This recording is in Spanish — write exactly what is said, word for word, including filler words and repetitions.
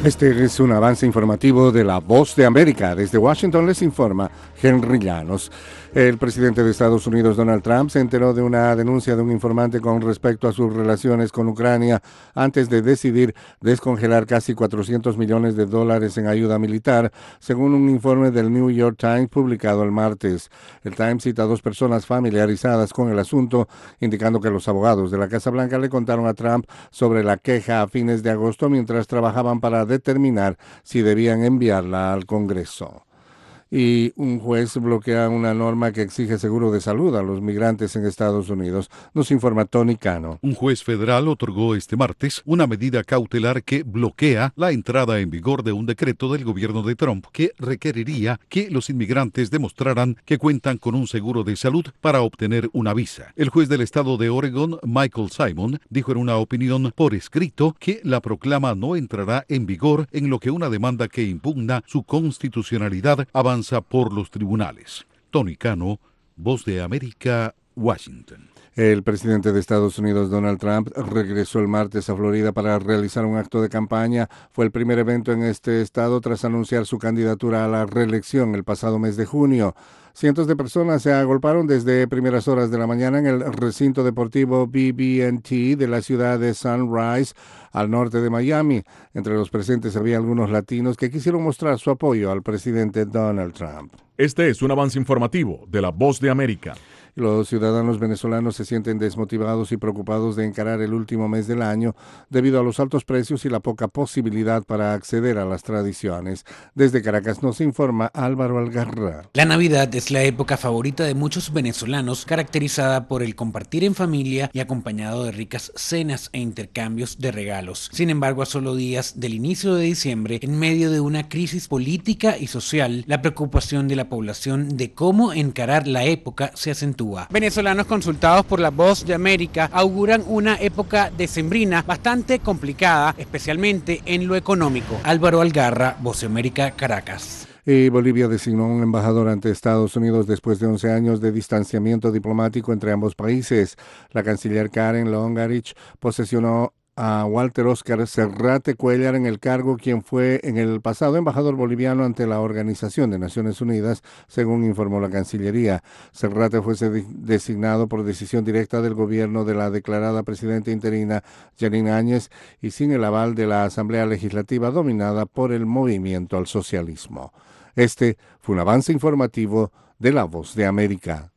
Este es un avance informativo de La Voz de América. Desde Washington les informa Henry Llanos. El presidente de Estados Unidos, Donald Trump, se enteró de una denuncia de un informante con respecto a sus relaciones con Ucrania antes de decidir descongelar casi cuatrocientos millones de dólares en ayuda militar, según un informe del New York Times publicado el martes. El Times cita a dos personas familiarizadas con el asunto, indicando que los abogados de la Casa Blanca le contaron a Trump sobre la queja a fines de agosto mientras trabajaban para determinar si debían enviarla al Congreso. Y un juez bloquea una norma que exige seguro de salud a los migrantes en Estados Unidos. Nos informa Tony Cano. Un juez federal otorgó este martes una medida cautelar que bloquea la entrada en vigor de un decreto del gobierno de Trump que requeriría que los inmigrantes demostraran que cuentan con un seguro de salud para obtener una visa. El juez del estado de Oregon, Michael Simon, dijo en una opinión por escrito que la proclama no entrará en vigor en lo que una demanda que impugna su constitucionalidad avanza por los tribunales. Tony Cano, Voz de América, Washington. El presidente de Estados Unidos, Donald Trump, regresó el martes a Florida para realizar un acto de campaña. Fue el primer evento en este estado tras anunciar su candidatura a la reelección el pasado mes de junio. Cientos de personas se agolparon desde primeras horas de la mañana en el recinto deportivo B B and T de la ciudad de Sunrise, al norte de Miami. Entre los presentes había algunos latinos que quisieron mostrar su apoyo al presidente Donald Trump. Este es un avance informativo de La Voz de América. Los ciudadanos venezolanos se sienten desmotivados y preocupados de encarar el último mes del año debido a los altos precios y la poca posibilidad para acceder a las tradiciones. Desde Caracas nos informa Álvaro Algarra. La Navidad es la época favorita de muchos venezolanos, caracterizada por el compartir en familia y acompañado de ricas cenas e intercambios de regalos. Sin embargo, a solo días del inicio de diciembre, en medio de una crisis política y social, la preocupación de la población de cómo encarar la época se acentúa. Venezolanos consultados por La Voz de América auguran una época decembrina bastante complicada, especialmente en lo económico. Álvaro Algarra, Voz de América, Caracas. Y Bolivia designó un embajador ante Estados Unidos después de once años de distanciamiento diplomático entre ambos países. La canciller Karen Longarich posesionó a Walter Oscar Serrate Cuellar en el cargo, quien fue en el pasado embajador boliviano ante la Organización de Naciones Unidas, según informó la Cancillería. Serrate fue designado por decisión directa del gobierno de la declarada presidenta interina Janine Áñez y sin el aval de la Asamblea Legislativa dominada por el Movimiento al Socialismo. Este fue un avance informativo de La Voz de América.